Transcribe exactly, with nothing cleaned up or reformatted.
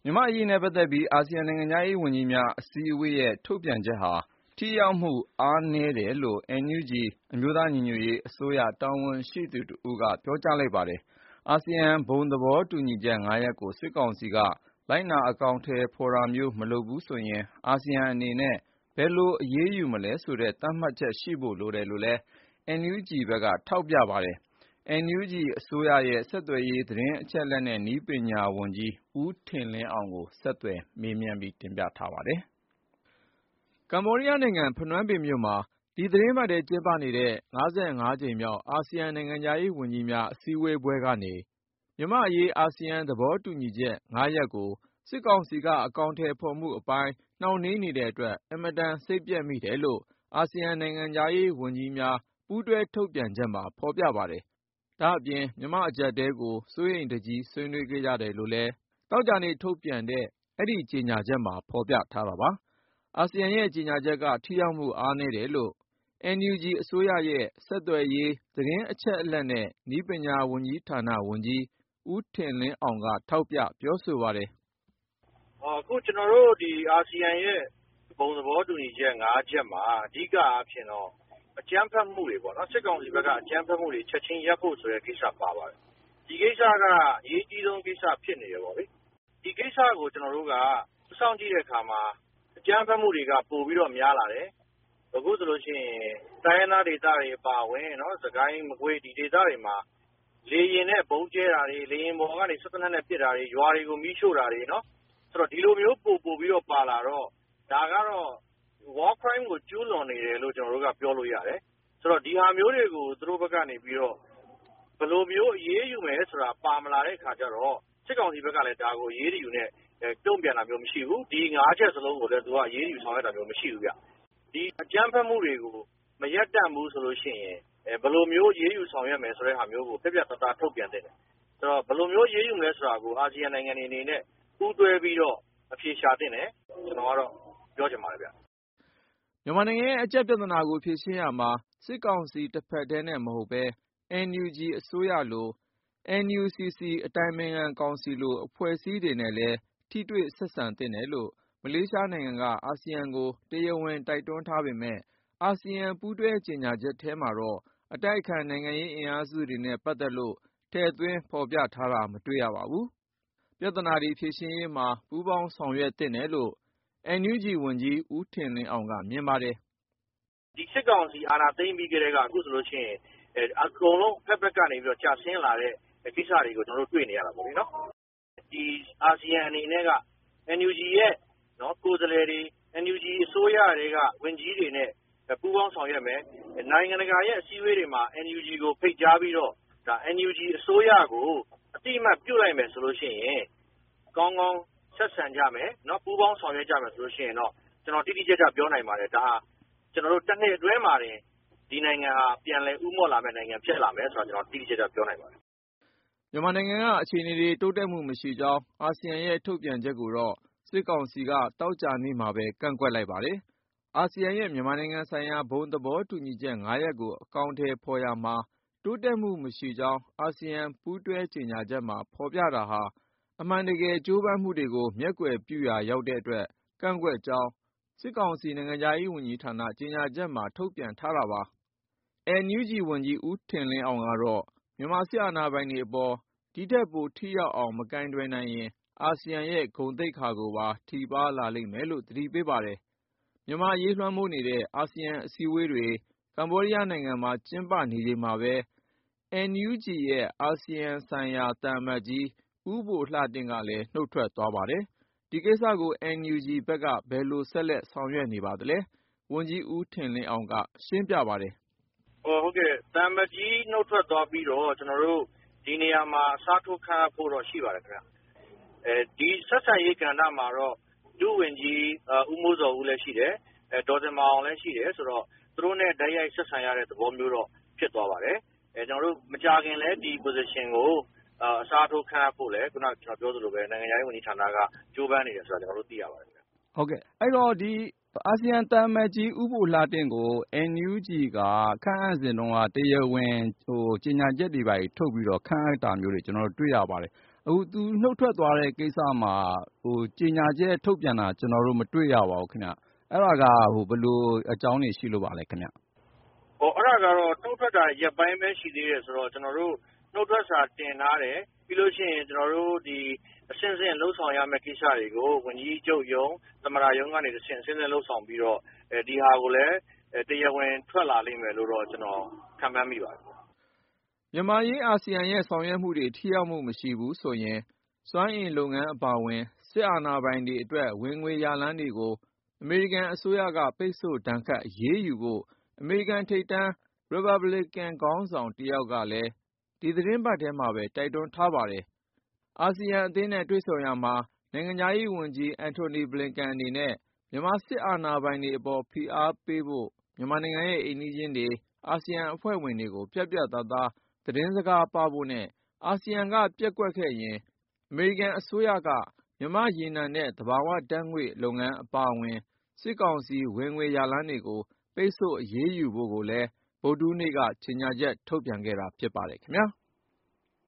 မြန်မာ့အရေးနဲ့ပတ်သက်ပြီး အာဆီယံနိုင်ငံခြားရေးဝန်ကြီးများအစည်းအဝေးရဲ့ထုတ်ပြန်ချက်ဟာ ထိရောက်မှုအားနည်းတယ်လို့ အန်ယူဂျီ အမျိုးသားညီညွတ်ရေးအစိုးရ တာဝန်ရှိသူတဦးက ပြောကြားလိုက်ပါတယ်။ အာဆီယံဘုံသဘောတူညီချက် ၅ ရပ်ကို စစ်ကောင်စီက လိုက်နာအကောင်ထည်ဖော်တာမျိုးမလုပ်ဘူးဆိုရင် အာဆီယံအနေနဲ့ ဘယ်လိုအရေးယူမလဲဆိုတဲ့ သတ်မှတ်ချက်ရှိဖို့လိုတယ်လို့လည်း အန်ယူဂျီဘက်က ထောက်ပြပါတယ်။ အန်ယူဂျီအစိုးရရဲ့ ဆက်သွယ်ရေး၊ သတင်းအချက်အလက်နှင့် နည်းပညာဝန်ကြီး ဦးထင်လင်းအောင်ကို ဆက်သွယ်မေးမြန်းတင်ပြထားပါတယ်။ ကမ္ဘောဒီးယားနိုင်ငံ ဖနွမ်းပင်မြို့မှာ ဒီသီတင်းပတ်ထဲကျင်းပနေတဲ့ ၅၅ ကြိမ်မြောက် အာဆီယံနိုင်ငံခြားရေးဝန်ကြီးများ အစည်းအဝေးပွဲကနေ မြန်မာ့အရေး အာဆီယံသဘောတူညီချက် ၅ ရပ်ကို စစ်ကောင်စီက အကောင်ထည်ဖော်မှုအပိုင်း နှောင့်နှေးနေတဲ့အတွက် အင်မတန်စိတ်ပျက်မိတယ်လို့ အာဆီယံနိုင်ငံခြားရေးဝန်ကြီးများ ပူးတွဲထုတ်ပြန်ချက်မှာ ဖော်ပြပါတယ်။ ဒါ့အပြင် မြန်မာ့အကျပ်အတည်းကို စိုးရိမ်တကြီး ဆွေးနွေးခဲ့ကြတယ်လို့လည်း သောကြာနေ့ထုတ်ပြန်တဲ့ အဲဒီကြေညာချက်မှာ ဖော်ပြထားတာပါ။ အာဆီယံရဲ့ကြေညာချက်က ထိရောက်မှုအားနည်းတယ်လို့ အန်ယူဂျီအစိုးရရဲ့ ဆက်သွယ်ရေး၊ သတင်းအချက်အလက်နှင့် နည်းပညာဝန်ကြီးဌာနဝန်ကြီး ဦးထင်လင်းအောင်က ထောက်ပြပြောဆိုပါတယ်။ အခုကျနော်တို့ဒီအာဆီယံရဲ့ဘုံသဘောတူညီချက် ၅ ချက်မှာ အဓိကအားဖြင့်တော့ အကြမ်းဖက်မှုတွေပေါ့နော် စစ်ကောင်စီဘက်ကအကြမ်းဖက်မှုတွေချက်ချင်းရပ်ဖို့ဆိုတဲ့ကိစ္စပါပါတယ်။ ဒီကိစ္စကအရေးကြီးဆုံးကိစ္စဖြစ်နေတယ်ပေါ့လေ။ ဒီကိစ္စကိုကျနော်တို့ကစောင့်ကြည့်တဲ့အခါမှာ အကြမ်းဖက်မှုတွေကပိုပြီးတော့များလာတယ်။ အခုဆိုလို့ရှိရင်တိုင်းရင်းသားဒေသတွေအပါအဝင် စစ်ကိုင်း မကွေးဒီဒေသတွေမှာ လေယာဉ်နဲ့ဗုံးကြဲတာတွေ လေယာဉ်ပေါ်ကနေစက်သေနတ်နဲ့ပစ်တာတွေ ရွာတွေကိုမီးရှို့တာတွေနော်ဆိုတော့ဒီလိုမျိုးပိုပိုပြီးတော့ပါလာတော့ဒါကတော့ War Crime ကိုကျူးလွန်နေတယ်လို့ကျနော်တို့ကပြောလို့ရတယ်။ ဆိုတော့ဒီဟာမျိုးတွေကိုသူတို့ဘက်ကနေပြီးတော့ဘယ်လိုမျိုးအရေးယူမယ်ဆိုတာပါမလာတဲ့အခါကျတော့စစ်ကောင်စီဘက်ကလည်းဒါကိုအရေးတယူနဲ့တုံ့ပြန်တာမျိုးမရှိဘူး။ ဒီ ၅ ချက်စလုံးကိုလည်းသူကအရေးယူဆောင်ရွက်တာမျိုးမရှိဘူးဗျ။ ဒီအကြမ်းဖက်မှုတွေကိုမရပ်တန့်ဘူးဆိုလို့ရှိရင်ဘယ်လိုမျိုးအရေးယူဆောင်ရွက်မယ်ဆိုတဲ့ဟာမျိုးကိုပြတ်ပြတ်သားသားထုတ်ပြန်သင့်တယ်။ ဆိုတော့ဘယ်လိုမျိုးအရေးယူမလဲဆိုတာကိုအာဆီယံနိုင်ငံတွေအနေနဲ့ပူးတွဲပြီးတော့အဖြေရှာသင့်တယ်ကျနော်ကတော့ပြောချင်ပါတယ်ဗျ။ မြန်မာနိုင်ငံရဲ့အကျပ်ပြဿနာကိုဖြေရှင်းရာမှာ စစ်ကောင်စီတဖက်တည်းနဲ့မဟုတ်ဘဲ အန်ယူဂျီအစိုးရလို အန်ယူစီစီ အတိုင်ပင်ခံကောင်စီလို အဖွဲ့အစည်းတွေနဲ့လည်း ထိတွေ့ဆက်ဆံသင့်တယ်လို့ မလေးရှားနိုင်ငံက အာဆီယံကို တရားဝင်တိုက်တွန်းထားပေမဲ့ အာဆီယံပူးတွဲကြေညာချက်ထဲမှာတော့ အတိုက်အခံနိုင်ငံရေးအင်အားစုတွေနဲ့ပတ်သက်လို့ ထည့်သွင်းဖော်ပြထားတာမတွေ့ရပါဘူး။ ပြဿနာတွေဖြေရှင်းရေးမှာ ပူးပေါင်းဆောင်ရွက်သင့်တယ်လို့ အန်ယူဂျီဝန်ကြီး ဦးထင်လင်းအောင်က မြင်ပါတယ်။ ဒီစစ်ကောင်စီအာဏာသိမ်းပြီးကတည်းကအခုဆိုလို့ရှိရင်အကုန်လုံးဘက်ဘက်ကနေပြီးတော့ကျဆင်းလာတဲ့ကိစ္စတွေကိုကျနော်တို့တွေ့နေရတာပေါ့လေနော်။ ဒီအာဆီယံအနေနဲ့ကအန်ယူဂျီရဲ့ကိုယ်စားလှယ်တွေ အန်ယူဂျီအစိုးရထဲကဝန်ကြီးတွေနဲ့ပူးပေါင်းဆောင်ရွက်မယ်။ နိုင်ငံတကာရဲ့အစည်းအဝေးတွေမှာ အန်ယူဂျီကိုဖိတ်ကြားပြီးတော့အန်ယူဂျီအစိုးရကိုအသိအမှတ်ပြုလိုက်မယ်ဆိုလို့ရှိရင်ကောင်းကောင်းဆက်ဆံကြမယ်ပူးပေါင်းဆောင်ရွက်ကြမယ်ဆိုလို့ရှိရင်တော့ကျနော်တိတိကျကျပြောနိုင်ပါတယ်ဒါဟာကျနော်တို့တနှစ်အတွင်းမှာတင်ဒီနိုင်ငံဟာပြန်လည်ဦးမော့လာမယ့်နိုင်ငံဖြစ်လာမယ်ဆိုတာကျနော်တိတိကျကျပြောနိုင်ပါတယ်။ မြန်မာနိုင်ငံကအခြေအနေတွေတိုးတက်မှုမရှိကြောင်း အာဆီယံရဲ့ထုတ်ပြန်ချက်ကိုတော့ စစ်ကောင်စီက သောကြာနေ့မှာပဲ ကန့်ကွက်လိုက်ပါတယ်။ အာဆီယံရဲ့ မြန်မာနိုင်ငံဆိုင်ရာ ဘုံသဘောတူညီချက် ၅ ရပ်ကို အကောင်အထည်ဖော်ရာမှာ တိုးတက်မှုမရှိကြောင်း အာဆီယံပူးတွဲကြေညာချက်မှာ ဖော်ပြတာဟာ အမှန်တကယ်ကြိုးပမ်းမှုတွေကို မျက်ကွယ်ပြုရာရောက်တဲ့အတွက် ကန့်ကွက်ကြောင်း စစ်ကောင်စီနိုင်ငံခြားရေးဝန်ကြီးဌာန ကြေညာချက်မှာ ထုတ်ပြန်ထားတာပါ။ အန်ယူဂျီဝန်ကြီး ဦးထင်လင်းအောင်ကတော့ မြန်မာစစ်အာဏာပိုင်တွေအပေါ် ဒီထက်ပိုထိရောက်အောင် မကိုင်တွယ်နိုင်ရင် အာဆီယံရဲ့ဂုဏ်သိက္ခာကိုပါ ထိပါးလာလိမ့်မယ်လို့ သတိပေးပါတယ်။ မြန်မာ့အရေးလွှမ်းမိုးနေတဲ့ အာဆီယံအစည်းအဝေးတွေ ကမ္ဘောဒီးယားနိုင်ငံမှာကျင်းပနေချိန်မှာပဲ အန်ယူဂျီရဲ့ အာဆီယံဆိုင်ရာသံအမတ်ကြီး ဦးဘိုလှတင့်ကလည်း နုတ်ထွက်သွားပါတယ်။ ဒီကိစ္စကို အန်ယူဂျီဘက်က ဘယ်လိုဆက်လက်ဆောင်ရွက်နေပါသလဲ။ ဝန်ကြီးဦးထင်လင်းအောင်က ရှင်းပြပါတယ်။ ဟုတ်ကဲ့သံအမတ်ကြီးနုတ်ထွက်သွားပြီးတော့ကျနော်တို့ဒီနေရာမှာအစားထိုးခန့်အပ်ဖို့တော့ရှိပါတယ်ခင်ဗျ။ ဒီဆက်ဆံရေးကဏ္ဍမှာတော့ဒုဝန်ကြီးဦးမိုးဇော်ဦးလည်းရှိတယ်။ ဒေါ်ဇင်မာအောင်လည်းရှိတယ်ဆိုတော့သူတို့နဲ့တိုက်ရိုက်ဆက်ဆံရတဲ့သဘောမျိုးတော့ဖြစ်သွားပါတယ်။ ကျနော်တို့မကြာခင်လည်းဒီ position ကိုအစားထိုးခန့်အပ်ဖို့လည်းခုနကကျနော်ပြောသလိုပဲနိုင်ငံခြားရေးဝန်ကြီးဌာနကကြိုးပမ်းနေတယ်ဆိုတာကျနော်တို့သိရပါတယ်ခင်ဗျ။ ဟုတ်ကဲ့အဲဒီတော့ဒီအာဆီယံသံအမတ်ကြီးဦးဘိုလှတင့်ကို အန်ယူဂျီကခန့်အပ်စဉ်တုန်းကတရားဝင်ကြေညာချက်တွေဘာတွေထုတ်ပြီးတော့ခန့်အပ်တာမျိုးတွေကျနော်တို့တွေ့ရပါတယ်အခုသူနှုတ်ထွက်သွားတဲ့ကိစ္စမှာဟိုကြေညာချက်ထုတ်ပြန်တာကျွန်တော်တို့မတွေ့ရပါဘူးခင်ဗျအဲ့ဒါကဟိုဘယ်လိုအကြောင်းတွေရှိလို့ပါလဲခင်ဗျဟိုအဲ့ဒါကတော့နှုတ်ထွက်တာရက်ပိုင်းပဲရှိသေးတယ်ဆိုတော့ကျွန်တော်တို့နှုတ်ထွက်စာတင်ထားတယ်ပြီးလို့ရှိရင်ကျွန်တော်တို့ဒီအစင်းစင်းလှုပ်ဆောင်ရမယ့်ကိစ္စတွေကိုဝန်ကြီးချုပ်ယုံသမရယုံကနေအစင်းစင်းလှုပ်ဆောင်ပြီးတော့အဲဒီဟာကိုလည်းတရားဝင်ထွက်လာလိမ့်မယ်လို့တော့ကျွန်တော်ခံမှန်းမိပါတယ်မြန်မာရေးအာဆီယံရဲ့ဆောင်ရွက်မှုတွေထိရောက်မှုမရှိဘူးဆိုရင်စွမ်းအင်လုပ်ငန်းအပါအဝင်စစ်အာဏာပိုင်တွေအတွက်ဝင်ငွေရလမ်းတွေကိုအမေရိကန်အစိုးရကပိတ်ဆို့ဒဏ်ခတ်အရေးယူဖို့အမေရိကန်ထိပ်တန်း Republican ခေါင်းဆောင်တယောက်ကလည်းဒီသတင်းပတ်ထဲမှာပဲတိုက်တွန်းထားပါတယ်။အာဆီယံအသင်းနဲ့တွေ့ဆုံရမှာနိုင်ငံခြားရေးဝန်ကြီးအန်တိုနီဘလင်ကန်အနေနဲ့မြန်မာစစ်အာဏာပိုင်တွေအပေါ်ဖိအားပေးဖို့မြန်မာနိုင်ငံရဲ့အိမ်နီးချင်းတွေအာဆီယံအဖွဲ့ဝင်တွေကိုပြတ်ပြတ်သားသားသတင်းစကားပါဖို့နဲ့အာဆီယံကပြက်ကွက်ခဲ့ရင်အမေရိကန်အစိုးရကမြန်မာရေနံနဲ့သဘာဝဓာတ်ငွေ့လုပ်ငန်းအပါအဝင်စစ်ကောင်စီဝင်ငွေရလမ်းတွေကိုပိတ်ဆို့အရေးယူဖို့ကိုလည်းဗုဒ္ဓဟူးနေ့ကကြေညာချက်ထုတ်ပြန်ခဲ့တာဖြစ်ပါတယ်ခင်ဗျာ။